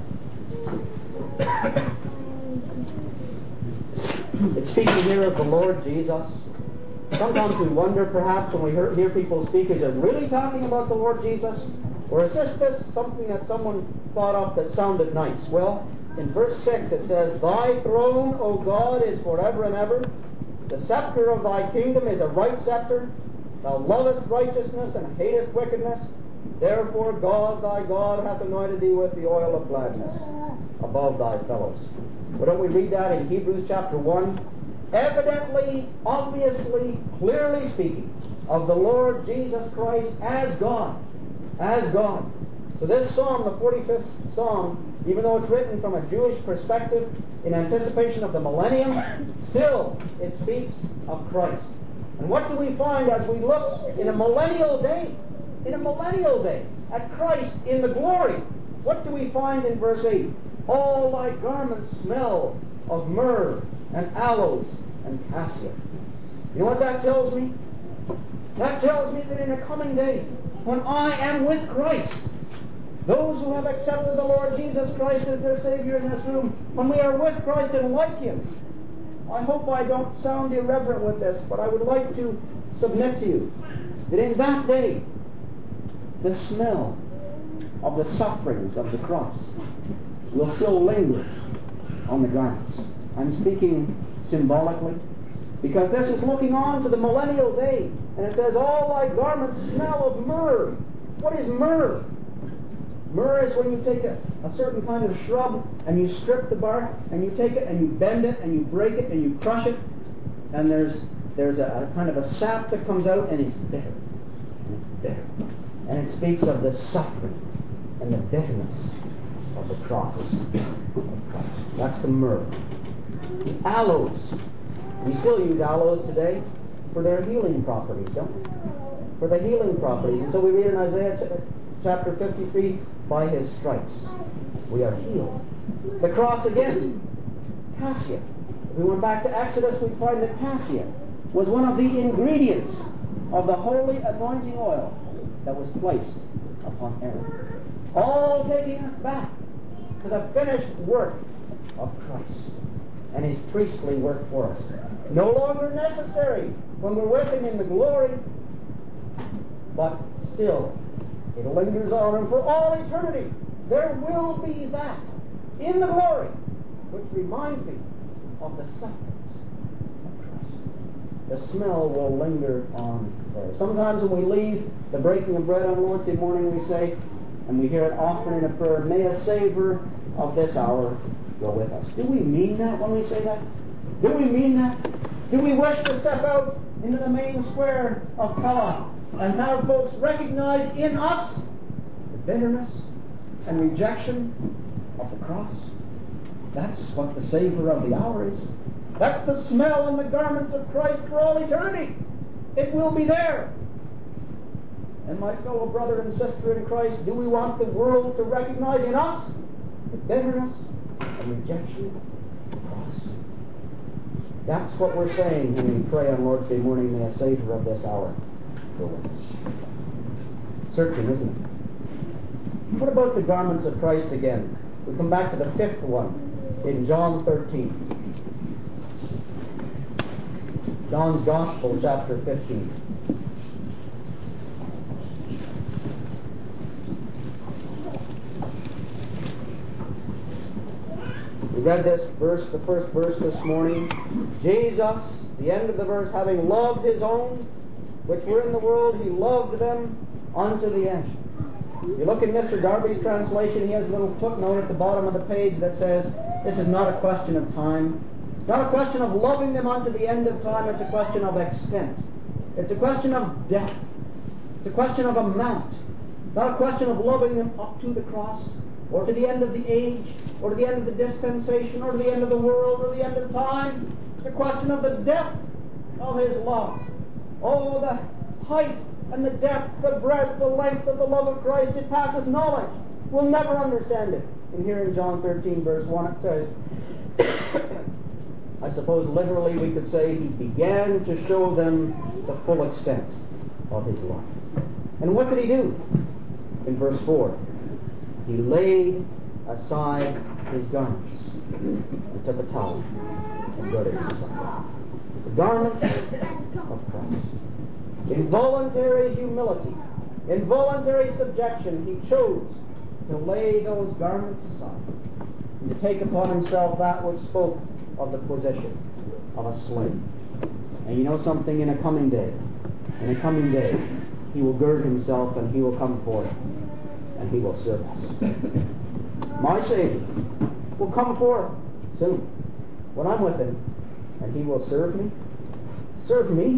It's speaking here of the Lord Jesus. Sometimes we wonder, perhaps, when we hear, hear people speak, is it really talking about the Lord Jesus? Or is this, this something that someone thought up that sounded nice? Well, in verse six it says, Thy throne, O God, is forever and ever. The scepter of thy kingdom is a right scepter. Thou lovest righteousness and hatest wickedness. Therefore God, thy God, hath anointed thee with the oil of gladness above thy fellows. Why don't we read that in Hebrews chapter one? Evidently, obviously, clearly speaking of the Lord Jesus Christ as God. As God. So this psalm, the forty-fifth psalm, even though it's written from a Jewish perspective in anticipation of the millennium, still it speaks of Christ. And what do we find as we look in a millennial day, in a millennial day, at Christ in the glory? What do we find in verse eight? All thy garments smell of myrrh and aloes and cassia. You know what that tells me? That tells me that in a coming day, when I am with Christ, those who have accepted the Lord Jesus Christ as their Savior in this room, when we are with Christ and like Him, I hope I don't sound irreverent with this, but I would like to submit to you that in that day, the smell of the sufferings of the cross will still linger on the garments. I'm speaking symbolically, because this is looking on to the millennial day, and it says, all thy garments smell of myrrh. What is myrrh? Myrrh is when you take a, a certain kind of shrub, and you strip the bark, and you take it, and you bend it, and you break it, and you crush it, and there's there's a, a kind of a sap that comes out, and it's bitter. And it's bitter. And it speaks of the suffering and the bitterness of the cross of Christ. That's the myrrh. The aloes. We still use aloes today for their healing properties, don't we? For the healing properties. And so we read in Isaiah chapter fifty-three, by His stripes we are healed. The cross again. Cassia. If we went back to Exodus, we'd find that cassia was one of the ingredients of the holy anointing oil that was placed upon Aaron. All taking us back to the finished work of Christ and His priestly work for us. No longer necessary when we're with Him in the glory, but still it lingers on, and for all eternity there will be that in the glory which reminds me of the sufferings of Christ. The smell will linger on there. Sometimes when we leave the breaking of bread on Lord's Day morning, we say, and we hear it often in a prayer, may a savor of this hour go with us. Do we mean that when we say that? Do we mean that? Do we wish to step out into the main square of Pella and have folks recognize in us the bitterness and rejection of the cross? That's what the savor of the hour is. That's the smell in the garments of Christ for all eternity. It will be there. And my fellow brother and sister in Christ, do we want the world to recognize in us the bitterness and rejection of the cross? That's what we're saying when we pray on Lord's Day morning, may a savor of this hour go with us. Searching, isn't it? What about the garments of Christ again? We come back to the fifth one in John thirteen. John's Gospel, chapter fifteen. We read this verse, the first verse this morning. Jesus, the end of the verse, having loved His own, which were in the world, He loved them unto the end. You look in Mister Darby's translation, he has a little footnote at the bottom of the page that says, this is not a question of time. It's not a question of loving them unto the end of time, it's a question of extent. It's a question of depth. It's a question of amount. Not a question of loving them up to the cross, or to the end of the age, or to the end of the dispensation, or to the end of the world, or the end of time. It's a question of the depth of His love. Oh, the height and the depth, the breadth, the length of the love of Christ, it passes knowledge. We'll never understand it. And here in John thirteen, verse one, it says, I suppose literally we could say He began to show them the full extent of His love. And what did He do? In verse four, He laid aside His garments and took a towel and girded Himself. The garments of Christ. Involuntary humility, involuntary subjection, He chose to lay those garments aside and to take upon Himself that which spoke of the position of a slave. And you know something? In a coming day, in a coming day, He will gird Himself and He will come forth and He will serve us. My Savior will come forth soon when I'm with Him, and He will serve me. Serve me?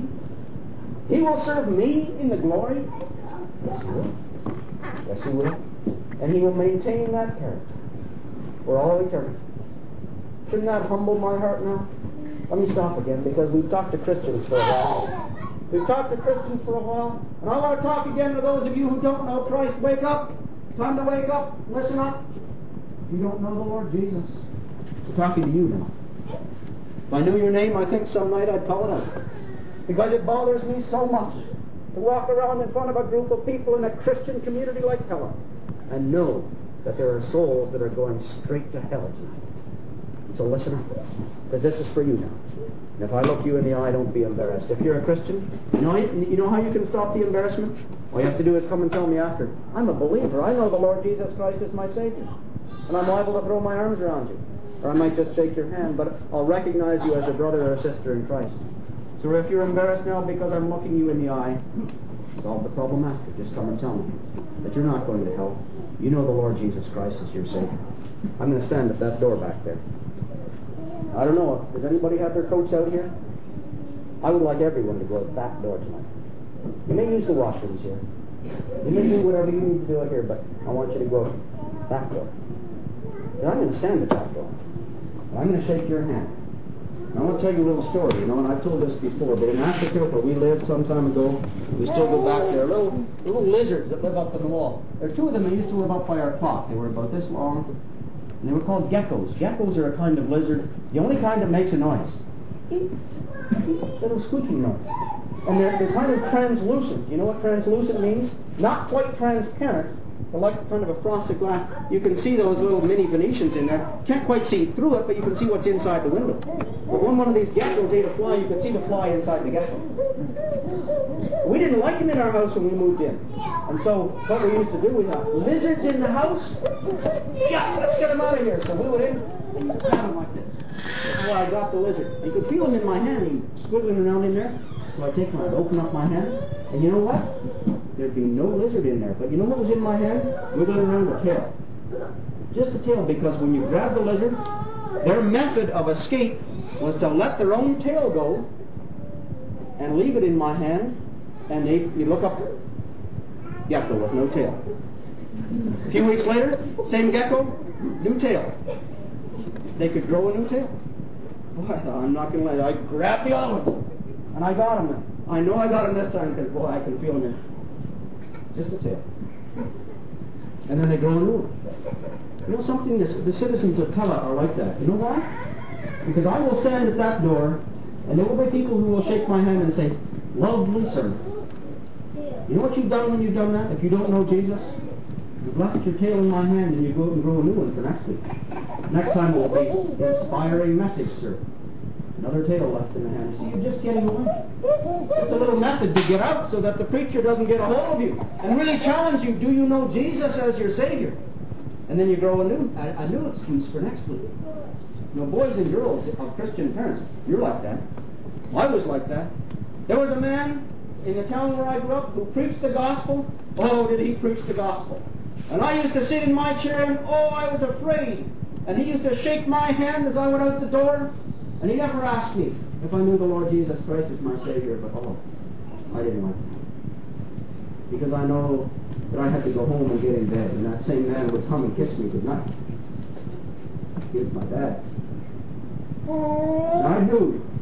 He will serve me in the glory? Yes, He will. Yes, He will. And He will maintain that character for all eternity. Shouldn't that humble my heart now? Let me stop again, because we've talked to Christians for a while. We've talked to Christians for a while, and I want to talk again to those of you who don't know Christ. Wake up. It's time to wake up. Listen up. You don't know the Lord Jesus. I'm talking to you now. If I knew your name, I think some night I'd call it out. Because it bothers me so much to walk around in front of a group of people in a Christian community like Pella and know that there are souls that are going straight to hell tonight. So listen up, because this is for you now. And if I look you in the eye, don't be embarrassed. If you're a Christian, you know, you know how you can stop the embarrassment? All you have to do is come and tell me after. I'm a believer. I know the Lord Jesus Christ is my Savior. And I'm liable to throw my arms around you. Or I might just shake your hand, but I'll recognize you as a brother or a sister in Christ. So if you're embarrassed now because I'm looking you in the eye, solve the problem after. Just come and tell me that you're not going to hell. You know the Lord Jesus Christ is your Savior. I'm going to stand at that door back there. I don't know, does anybody have their coats out here? I would like everyone to go to that door tonight. You may use the washrooms here. You may do whatever you need to do out here, but I want you to go that door. And I'm going to stand at that door. And I'm going to shake your hand. And I want to tell you a little story, you know, and I've told this before, but in Africa, where we lived some time ago, we still go back there, little, little lizards that live up on the wall. There are two of them that used to live up by our clock. They were about this long, and they were called geckos. Geckos are a kind of lizard, the only kind that makes a noise. Little squeaking noise. And they're, they're kind of translucent. You know what translucent means? Not quite transparent, but like kind of a frosted glass. You can see those little mini Venetians in there. Can't quite see through it, but you can see what's inside the window. But when one of these geckos ate a fly, you could see the fly inside the gecko. We didn't like them in our house when we moved in. And so what we used to do, we thought, lizards in the house? Yeah, let's get them out of here. So we went in and had them like this. That's why I got the lizard. You could feel him in my hand, he squiggling around in there. So I take one, I'd open up my hand, and you know what? There'd be no lizard in there. But you know what was in my hand? Wiggling around the tail. Just the tail, because when you grab the lizard, their method of escape was to let their own tail go and leave it in my hand, and they, you look up, gecko with no tail. A few weeks later, same gecko, new tail. They could grow a new tail. Boy, I thought, I'm not going to let it. I grabbed the other one, and I got him. I know I got him this time because, boy, I can feel him in just a tail. And then they grow a new one. You know something? The, the citizens of Pella are like that. You know why? Because I will stand at that door, and there will be people who will shake my hand and say, "Lovely sir." You know what you've done when you've done that? If you don't know Jesus, you've left your tail in my hand, and you go out and grow a new one for next week. Next time it will be inspiring message, sir. Another tail left in the hand. See, you're just getting away. It's a little method to get out so that the preacher doesn't get a hold of you and really challenge you. Do you know Jesus as your Savior? And then you grow a new, a, a new excuse for next week. You know, boys and girls of Christian parents, you're like that. I was like that. There was a man in the town where I grew up who preached the gospel. Oh, did he preach the gospel? And I used to sit in my chair and, oh, I was afraid. And he used to shake my hand as I went out the door. And he never asked me if I knew the Lord Jesus Christ as my Savior, but oh, I didn't like that. Because I know that I had to go home and get in bed, and that same man would come and kiss me goodnight. He was my dad. And I knew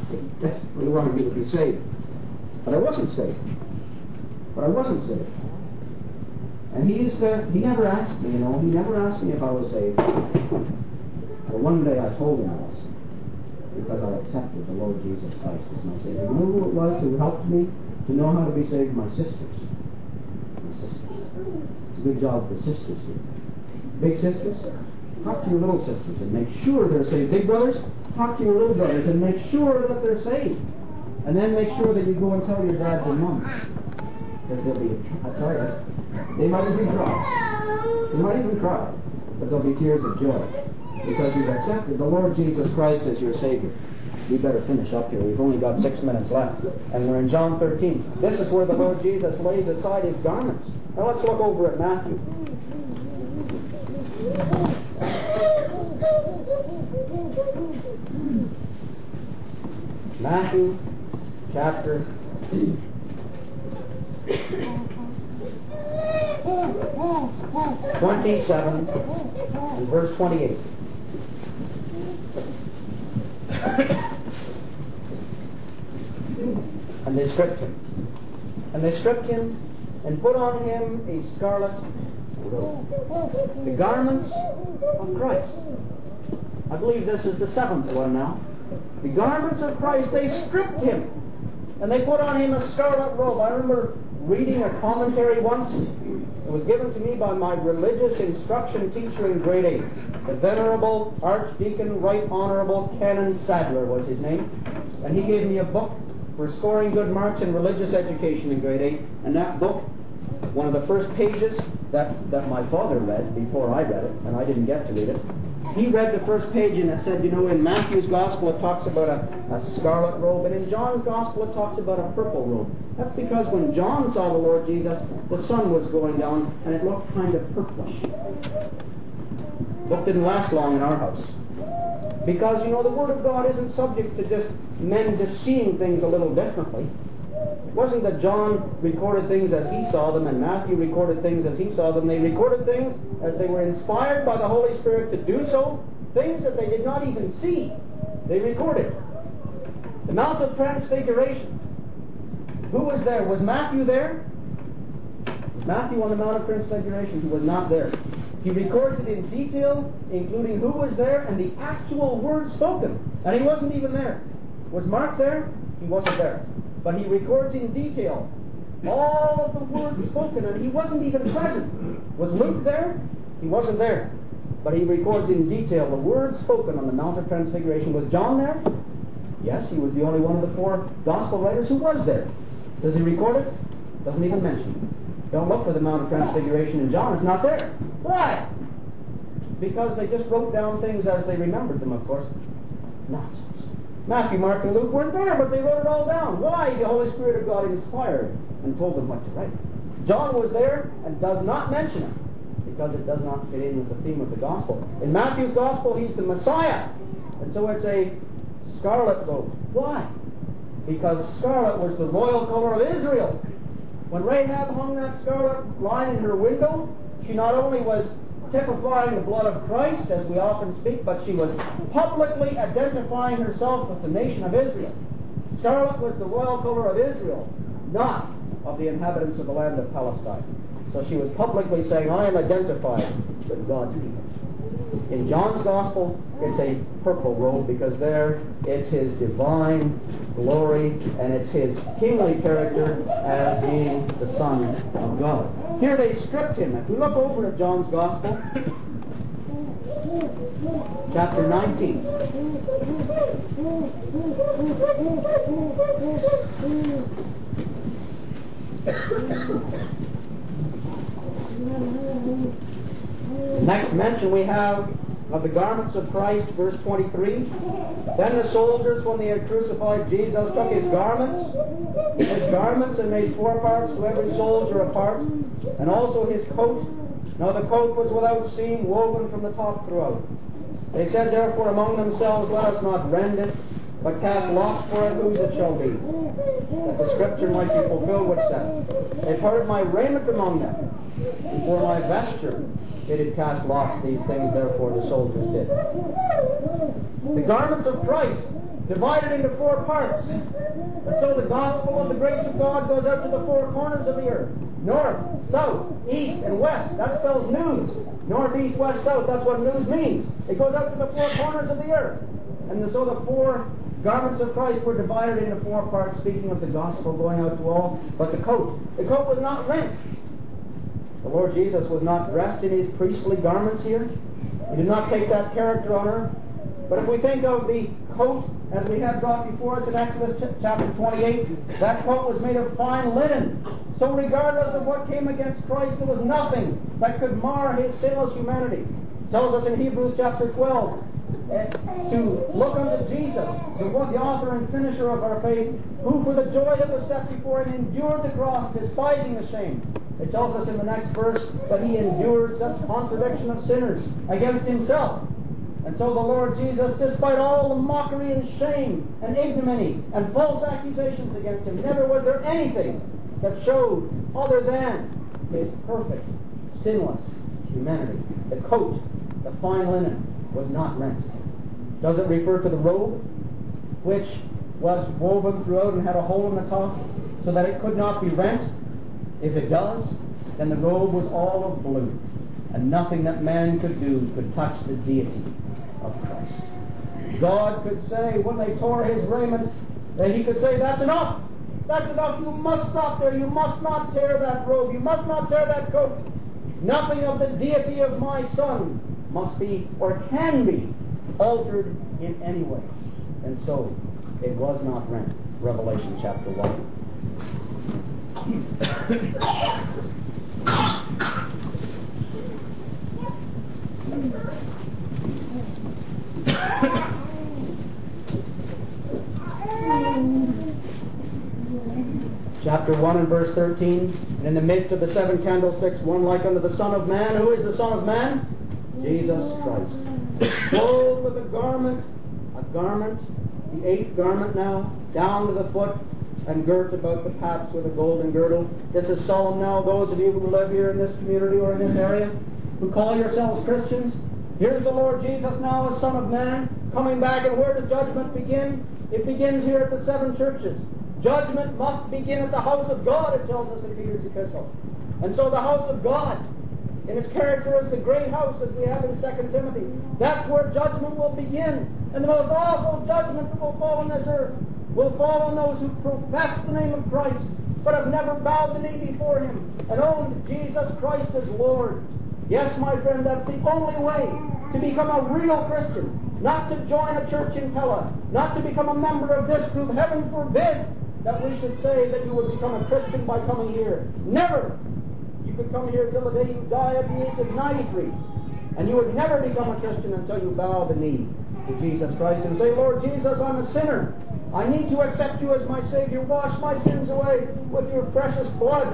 He desperately wanted me to be saved. But I wasn't saved. But I wasn't saved. And he used to, he never asked me, you know, he never asked me if I was saved. But one day I told him I was. Because I accepted the Lord Jesus Christ as my Savior. You know who it was who helped me to know how to be saved? My sisters. My sisters. It's a good job for sisters here. Big sisters, talk to your little sisters and make sure they're saved. Big brothers, talk to your little brothers and make sure that they're saved. And then make sure that you go and tell your dads and moms. Because they'll be, I tell you, they might even cry. They might even cry. But there'll be tears of joy. Because you've accepted the Lord Jesus Christ as your Savior. We better finish up here. We've only got six minutes left. And we're in John thirteen. This is where the Lord Jesus lays aside his garments. Now let's look over at Matthew. Matthew chapter twenty-seven and verse twenty-eight. And they stripped him. And they stripped him and put on him a scarlet robe. The garments of Christ. I believe this is the seventh one now. The garments of Christ, they stripped him. And they put on him a scarlet robe. I remember reading a commentary once. It was given to me by my religious instruction teacher in grade eight. The Venerable Archdeacon Right Honorable Canon Sadler was his name. And he gave me a book for scoring good marks in religious education in grade eight. And that book, one of the first pages that, that my father read before I read it, and I didn't get to read it, he read the first page and it said, you know, in Matthew's Gospel it talks about a, a scarlet robe, and in John's Gospel it talks about a purple robe. That's because when John saw the Lord Jesus, the sun was going down and it looked kind of purplish. The book didn't last long in our house. Because, you know, the Word of God isn't subject to just men just seeing things a little differently. It wasn't that John recorded things as he saw them and Matthew recorded things as he saw them. They recorded things as they were inspired by the Holy Spirit to do so. Things that they did not even see, they recorded. The Mount of Transfiguration. Who was there? Was Matthew there? Was Matthew on the Mount of Transfiguration? He was not there. He records it in detail, including who was there and the actual words spoken. And he wasn't even there. Was Mark there? He wasn't there. But he records in detail all of the words spoken, and he wasn't even present. Was Luke there? He wasn't there. But he records in detail the words spoken on the Mount of Transfiguration. Was John there? Yes, he was the only one of the four Gospel writers who was there. Does he record it? Doesn't even mention it. Don't look for the Mount of Transfiguration in John. It's not there. Why? Because they just wrote down things as they remembered them, of course. Nonsense. Matthew, Mark, and Luke weren't there, but they wrote it all down. Why? The Holy Spirit of God inspired and told them what to write. John was there and does not mention it because it does not fit in with the theme of the Gospel. In Matthew's Gospel, he's the Messiah. And so it's a scarlet robe. Why? Because scarlet was the royal color of Israel. When Rahab hung that scarlet line in her window, she not only was typifying the blood of Christ, as we often speak, but she was publicly identifying herself with the nation of Israel. Scarlet was the royal color of Israel, not of the inhabitants of the land of Palestine. So she was publicly saying, I am identified with God's people. In John's Gospel, it's a purple robe because there it's his divine glory and it's his kingly character as being the Son of God. Here they stripped him. If we look over at John's Gospel, chapter nineteen. The next mention we have of the garments of Christ, verse twenty-three. Then the soldiers, when they had crucified Jesus, took his garments, his garments, and made four parts to every soldier a part, and also his coat. Now the coat was without seam, woven from the top throughout. They said therefore among themselves, let us not rend it, but cast lots for it, whose it shall be, that the scripture might be fulfilled which said, they parted my raiment among them, and for my vesture they did cast lots. These things therefore the soldiers did. The garments of Christ, divided into four parts. And so the gospel of the grace of God goes out to the four corners of the earth. North, south, east, and west. That spells news. North, east, west, south. That's what news means. It goes out to the four corners of the earth. And so the four garments of Christ were divided into four parts, speaking of the gospel going out to all. But the coat, the coat was not rent. The Lord Jesus was not dressed in his priestly garments here. He did not take that character on earth. But if we think of the coat as we have brought before us in Exodus ch- chapter twenty-eight, that coat was made of fine linen. So regardless of what came against Christ, there was nothing that could mar his sinless humanity. It tells us in Hebrews chapter twelve uh, to look unto Jesus, the one, the author and finisher of our faith, who for the joy that was set before him endured the cross, despising the shame. It tells us in the next verse that he endured such contradiction of sinners against himself. And so the Lord Jesus, despite all the mockery and shame and ignominy and false accusations against him, never was there anything that showed other than his perfect, sinless humanity. The coat, the fine linen, was not rent. Does it refer to the robe, which was woven throughout and had a hole in the top so that it could not be rent? If it does, then the robe was all of blue, and nothing that man could do could touch the deity of Christ. God could say, when they tore his raiment, that he could say, that's enough. That's enough. You must stop there. You must not tear that robe. You must not tear that coat. Nothing of the deity of my Son must be or can be altered in any way. And so it was not rent. Revelation chapter one. Chapter one and verse thirteen. And in the midst of the seven candlesticks, one like unto the Son of Man. Who is the Son of Man? Jesus Christ. Clothed with a garment, a garment, the eighth garment now, down to the foot, and girt about the paps with a golden girdle. This is solemn now, those of you who live here in this community or in this area, who call yourselves Christians. Here's the Lord Jesus now, as Son of Man, coming back, and where does judgment begin? It begins here at the seven churches. Judgment must begin at the house of God, it tells us in Peter's epistle. And so the house of God, in its character as the great house, as we have in Second Timothy, that's where judgment will begin. And the most awful judgment that will fall on this earth will fall on those who profess the name of Christ, but have never bowed the knee before him and owned Jesus Christ as Lord. Yes, my friend, that's the only way to become a real Christian. Not to join a church in Pella, not to become a member of this group. Heaven forbid that we should say that you would become a Christian by coming here. Never! You could come here till the day you die at the age of ninety-three, and you would never become a Christian until you bow the knee to Jesus Christ and say, Lord Jesus, I'm a sinner. I need to accept you as my Savior. Wash my sins away with your precious blood.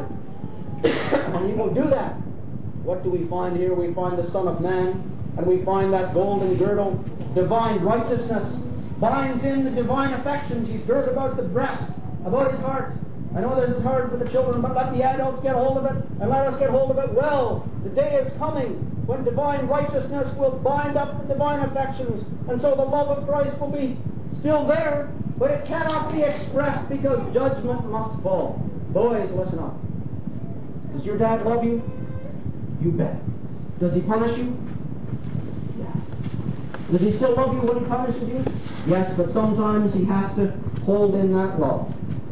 When you will do that, what do we find here? We find the Son of Man, and we find that golden girdle. Divine righteousness binds in the divine affections. He's girt about the breast, about his heart. I know this is hard for the children, but let the adults get hold of it, and let us get hold of it well. The day is coming when divine righteousness will bind up the divine affections, and so the love of Christ will be still there, but it cannot be expressed because judgment must fall. Boys, listen up. Does your dad love you? You bet. Does he punish you? Yeah. Does he still love you when he punishes you? Yes, but sometimes he has to hold in that love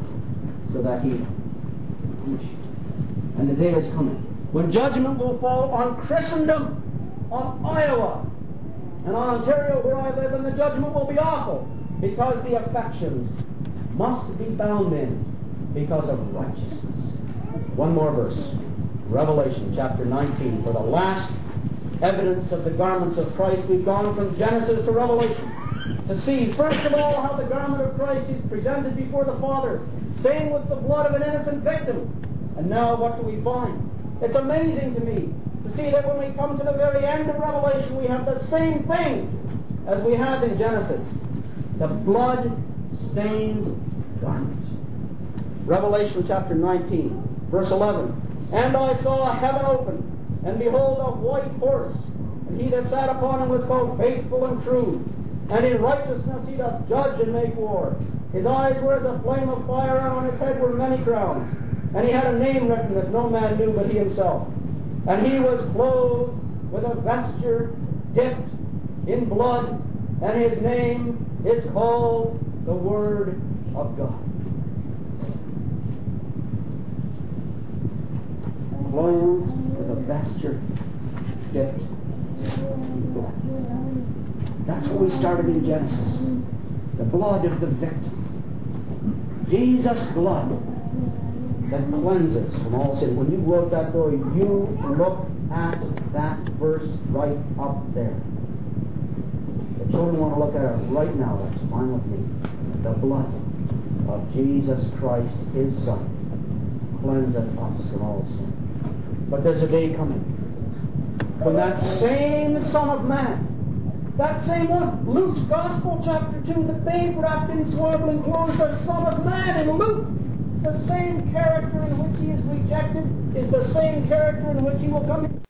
so that he punish you. And the day is coming when judgment will fall on Christendom, on Iowa, and on Ontario where I live, and the judgment will be awful because the affections must be bound in because of righteousness. One more verse. Revelation chapter nineteen. For the last evidence of the garments of Christ, we've gone from Genesis to Revelation to see, first of all, how the garment of Christ is presented before the Father, stained with the blood of an innocent victim. And now what do we find? It's amazing to me to see that when we come to the very end of Revelation, we have the same thing as we had in Genesis. The blood-stained garment. Revelation chapter nineteen, verse eleven. And I saw heaven open, and behold a white horse, and he that sat upon him was called Faithful and True, And in righteousness he doth judge and make war. His eyes were as a flame of fire, and on his head were many crowns. And he had a name written that no man knew but he himself. And he was clothed with a vesture dipped in blood, and his name is called the Word of God. Clothed with a vesture dipped in blood. That's what we started in Genesis. The blood of the victim. Jesus' blood that cleanses from all sin. When you go out that door, you look at that verse right up there. The children want to look at it right now. That's fine with me. The blood of Jesus Christ, His Son, cleanseth us from all sin. But there's a day coming when that same Son of Man, that same one, Luke's Gospel, chapter two, the babe wrapped in swaddling clothes, the Son of Man in Luke, the same character in which he is rejected is the same character in which he will come.